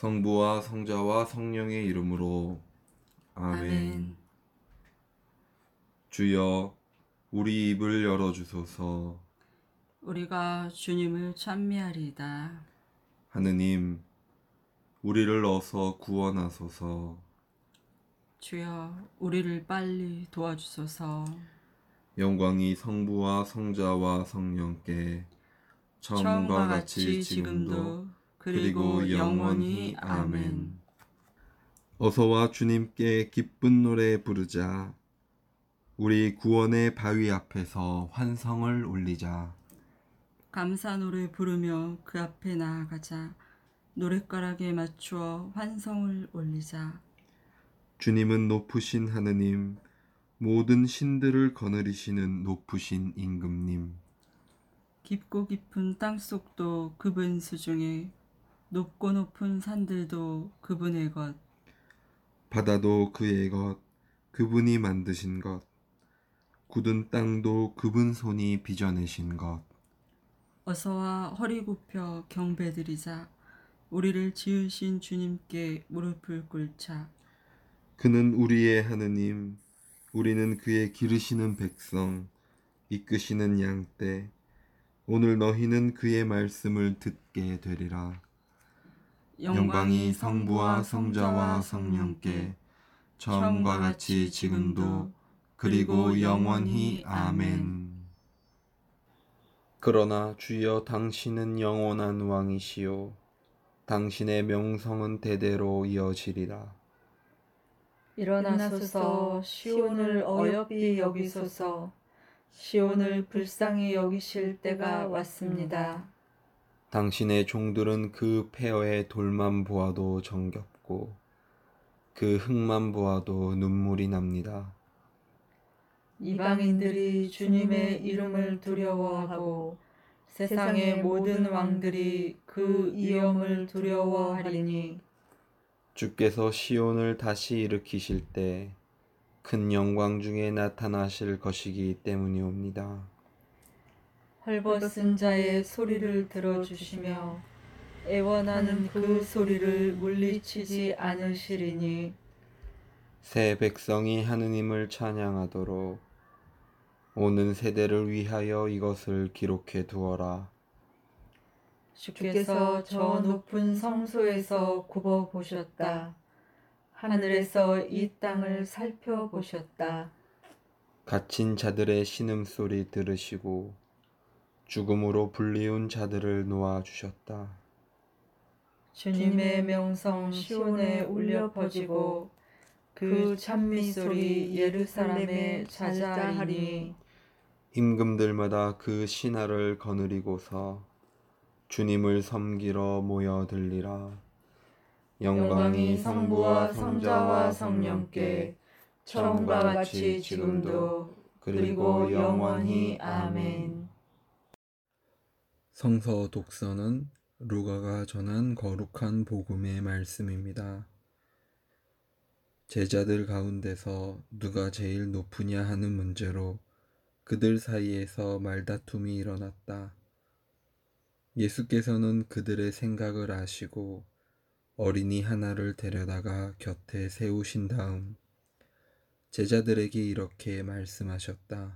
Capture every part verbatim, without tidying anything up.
성부와 성자와 성령의 이름으로 아멘. 아멘. 주여, 우리 입을 열어주소서. 우리가 주님을 찬미하리이다. 하느님, 우리를 어서 구원하소서. 주여, 우리를 빨리 도와주소서. 영광이 성부와 성자와 성령께 처음과 같이 지금도 그리고 영원히 아멘. 어서와 주님께 기쁜 노래 부르자. 우리 구원의 바위 앞에서 환성을 올리자. 감사 노래 부르며 그 앞에 나아가자. 노랫가락에 맞추어 환성을 올리자. 주님은 높으신 하느님, 모든 신들을 거느리시는 높으신 임금님. 깊고 깊은 땅속도 그분 수중에, 높고 높은 산들도 그분의 것. 바다도 그의 것, 그분이 만드신 것. 굳은 땅도 그분 손이 빚어내신 것. 어서와 허리 굽혀 경배드리자. 우리를 지으신 주님께 무릎을 꿇자. 그는 우리의 하느님, 우리는 그의 기르시는 백성, 이끄시는 양떼. 오늘 너희는 그의 말씀을 듣게 되리라. 영광이 성부와 성자와 성령께 처음과 같이 지금도 그리고 영원히 아멘. 그러나 주여, 당신은 영원한 왕이시요 당신의 명성은 대대로 이어지리라. 일어나소서 시온을 어여삐 여기소서. 시온을 불쌍히 여기실 때가 왔습니다. 당신의 종들은 그 폐허의 돌만 보아도 정겹고 그 흙만 보아도 눈물이 납니다. 이방인들이 주님의 이름을 두려워하고 세상의 모든 왕들이 그 이엄을 두려워하리니 주께서 시온을 다시 일으키실 때 큰 영광 중에 나타나실 것이기 때문이옵니다. 헐벗은 자의 소리를 들어주시며 애원하는 그 소리를 물리치지 않으시리니 새 백성이 하느님을 찬양하도록 오는 세대를 위하여 이것을 기록해 두어라. 주께서 저 높은 성소에서 굽어 보셨다. 하늘에서 이 땅을 살펴보셨다. 갇힌 자들의 신음소리 들으시고 죽음으로 불리운 자들을 놓아주셨다. 주님의 명성 시온에 울려 퍼지고 그 찬미소리 예루살렘에 자자하리니 임금들마다 그 신하를 거느리고서 주님을 섬기러 모여들리라. 영광이 성부와 성자와 성령께 처음과 같이 지금도 그리고 영원히 아멘. 성서 독서는 루가가 전한 거룩한 복음의 말씀입니다. 제자들 가운데서 누가 제일 높으냐 하는 문제로 그들 사이에서 말다툼이 일어났다. 예수께서는 그들의 생각을 아시고 어린이 하나를 데려다가 곁에 세우신 다음 제자들에게 이렇게 말씀하셨다.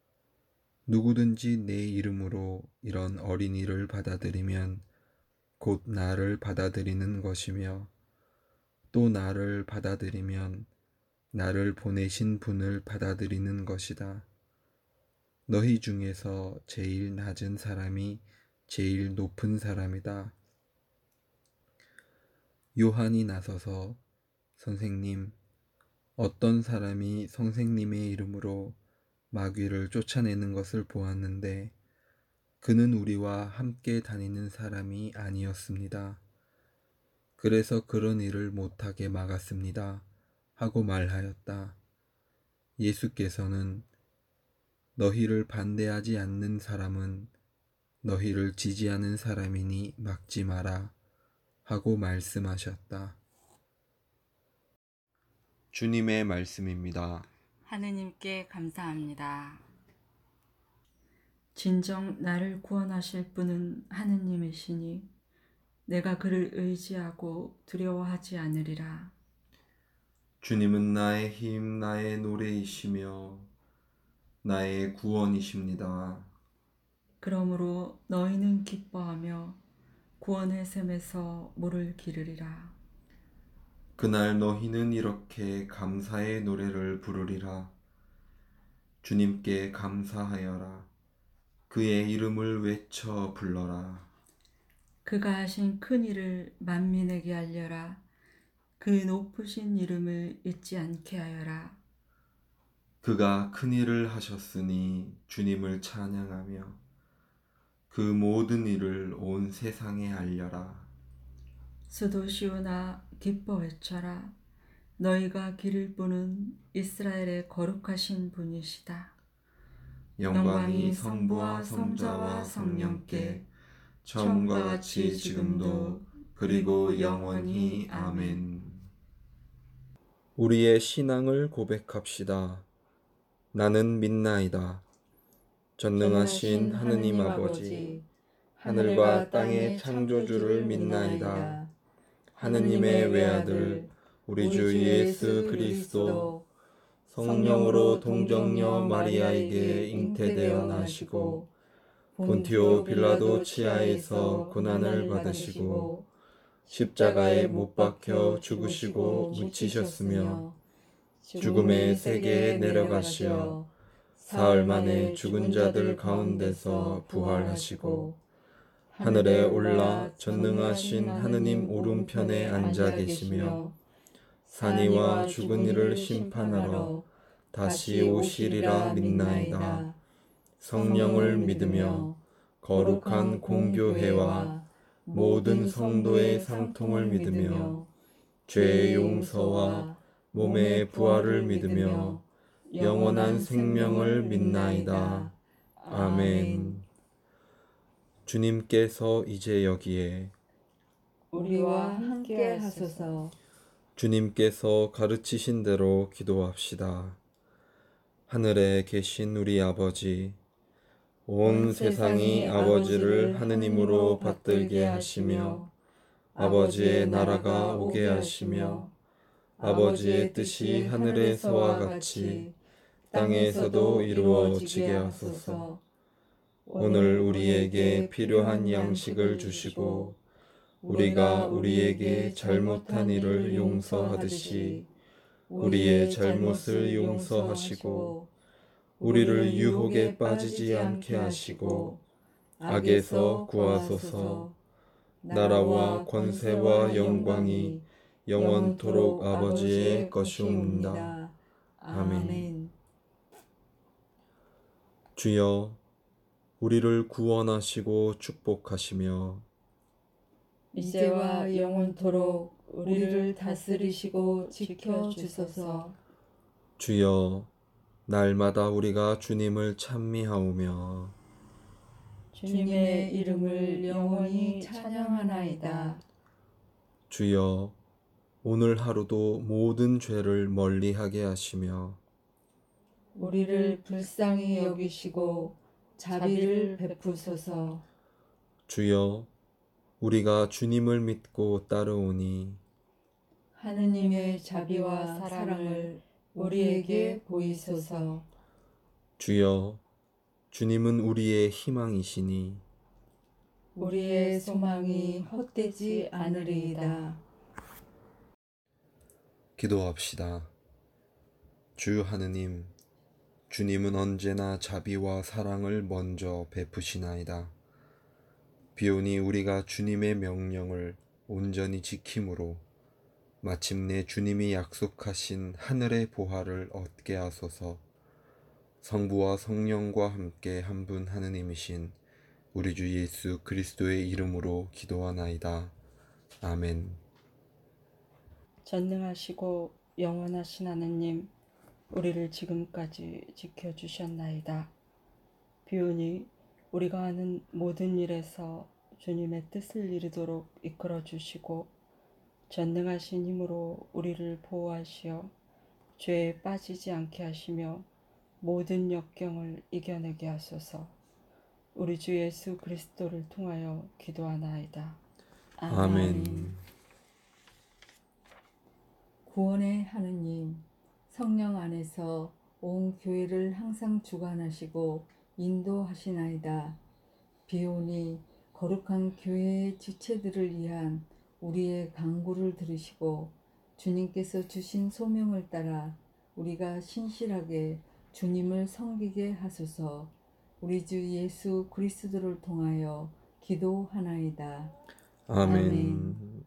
누구든지 내 이름으로 이런 어린이를 받아들이면 곧 나를 받아들이는 것이며 또 나를 받아들이면 나를 보내신 분을 받아들이는 것이다. 너희 중에서 제일 낮은 사람이 제일 높은 사람이다. 요한이 나서서 선생님, 어떤 사람이 선생님의 이름으로 마귀를 쫓아내는 것을 보았는데 그는 우리와 함께 다니는 사람이 아니었습니다. 그래서 그런 일을 못하게 막았습니다. 하고 말하였다. 예수께서는 너희를 반대하지 않는 사람은 너희를 지지하는 사람이니 막지 마라 하고 말씀하셨다. 주님의 말씀입니다. 하느님께 감사합니다. 진정 나를 구원하실 분은 하느님이시니 내가 그를 의지하고 두려워하지 않으리라. 주님은 나의 힘, 나의 노래이시며 나의 구원이십니다. 그러므로 너희는 기뻐하며 구원의 샘에서 물을 기르리라. 그날 너희는 이렇게 감사의 노래를 부르리라. 주님께 감사하여라. 그의 이름을 외쳐 불러라. 그가 하신 큰 일을 만민에게 알려라. 그 높으신 이름을 잊지 않게 하여라. 그가 큰 일을 하셨으니 주님을 찬양하며 그 모든 일을 온 세상에 알려라. 수도 시온아 기뻐 외쳐라. 너희가 기를 분은 이스라엘의 거룩하신 분이시다. 영광이 성부와 성자와 성령께 처음과 같이 지금도 그리고 영원히 아멘. 우리의 신앙을 고백합시다. 나는 믿나이다. 전능하신 하느님 아버지, 하늘과 땅의 창조주를 믿나이다. 하느님의 외아들 우리 주 예수 그리스도 성령으로 동정녀 마리아에게 잉태되어 나시고 본티오 빌라도 치하에서 고난을 받으시고 십자가에 못 박혀 죽으시고 묻히셨으며 죽음의 세계에 내려가시어 사흘 만에 죽은 자들 가운데서 부활하시고 하늘에 올라 전능하신 하느님 오른편에 앉아 계시며 산이와 죽은 이를 심판하러 다시 오시리라 믿나이다. 성령을 믿으며 거룩한 공교회와 모든 성도의 상통을 믿으며 죄의 용서와 몸의 부활을 믿으며 영원한 생명을 믿나이다. 아멘. 주님께서 이제 여기에 우리와 함께 하소서. 주님께서 가르치신 대로 기도합시다. 하늘에 계신 우리 아버지, 온 세상이 아버지를 하느님으로 받들게 하시며 아버지의 나라가 오게 하시며 아버지의 뜻이 하늘에서와 같이 땅에서도 이루어지게 하소서. 오늘 우리에게 필요한 양식을 주시고 우리가 우리에게 잘못한 일을 용서하듯이 우리의 잘못을 용서하시고 우리를 유혹에 빠지지 않게 하시고 악에서 구하소서. 나라와 권세와 영광이 영원토록 아버지의 것이옵니다. 아멘. 주여, 우리를 구원하시고 축복하시며 이제와 영원토록 우리를 다스리시고 지켜주소서. 주여, 날마다 우리가 주님을 찬미하오며 주님의 이름을 영원히 찬양하나이다. 주여, 오늘 하루도 모든 죄를 멀리하게 하시며 우리를 불쌍히 여기시고 자비를 베푸소서. 주여, 우리가 주님을 믿고 따르오니 하느님의 자비와 사랑을 우리에게 보이소서. 주여, 주님은 우리의 희망이시니 우리의 소망이 헛되지 않으리이다. 기도합시다. 주 하느님, 주님은 언제나 자비와 사랑을 먼저 베푸시나이다. 비오니 우리가 주님의 명령을 온전히 지킴으로 마침내 주님이 약속하신 하늘의 보화를 얻게 하소서. 성부와 성령과 함께 한 분 하느님이신 우리 주 예수 그리스도의 이름으로 기도하나이다. 아멘. 전능하시고 영원하신 하느님, 우리를 지금까지 지켜주셨나이다. 비오니 우리가 하는 모든 일에서 주님의 뜻을 이루도록 이끌어 주시고 전능하신 힘으로 우리를 보호하시어 죄에 빠지지 않게 하시며 모든 역경을 이겨내게 하소서. 우리 주 예수 그리스도를 통하여 기도하나이다. 아멘. 구원의 하느님, 성령 안에서 온 교회를 항상 주관하시고 인도하시나이다. 비오니 거룩한 교회의 지체들을 위한 우리의 간구를 들으시고 주님께서 주신 소명을 따라 우리가 신실하게 주님을 섬기게 하소서. 우리 주 예수 그리스도를 통하여 기도하나이다. 아멘. 아멘.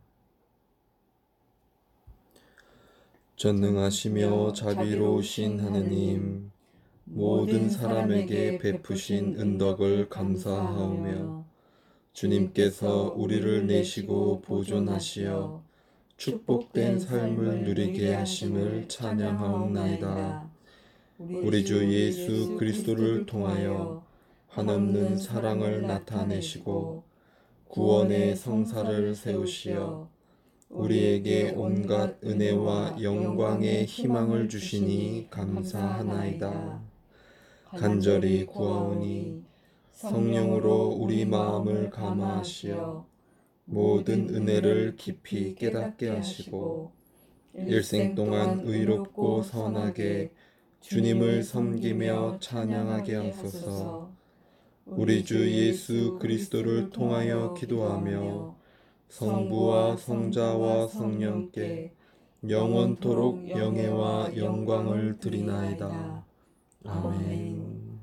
전능하시며 자비로우신 하느님, 모든 사람에게 베푸신 은덕을 감사하오며 주님께서 우리를 내시고 보존하시어 축복된 삶을 누리게 하심을 찬양하옵나이다. 우리 주 예수 그리스도를 통하여 한없는 사랑을 나타내시고 구원의 성사를 세우시어 우리에게 온갖 은혜와 영광의 희망을 주시니 감사하나이다. 간절히 구하오니 성령으로 우리 마음을 감화하시어 모든 은혜를 깊이 깨닫게 하시고 일생 동안 의롭고 선하게 주님을 섬기며 찬양하게 하소서. 우리 주 예수 그리스도를 통하여 기도하며 성부와 성자와 성령께 영원토록 영예와 영광을 드리나이다. 아멘.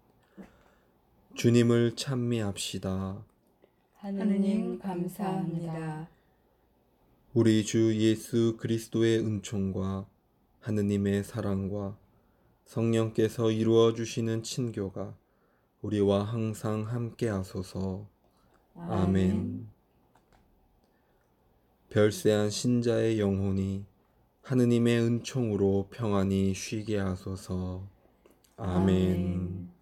주님을 찬미합시다. 하느님 감사합니다. 우리 주 예수 그리스도의 은총과 하느님의 사랑과 성령께서 이루어 주시는 친교가 우리와 항상 함께 하소서. 아멘. 별세한 신자의 영혼이 하느님의 은총으로 평안히 쉬게 하소서. 아멘. 아멘.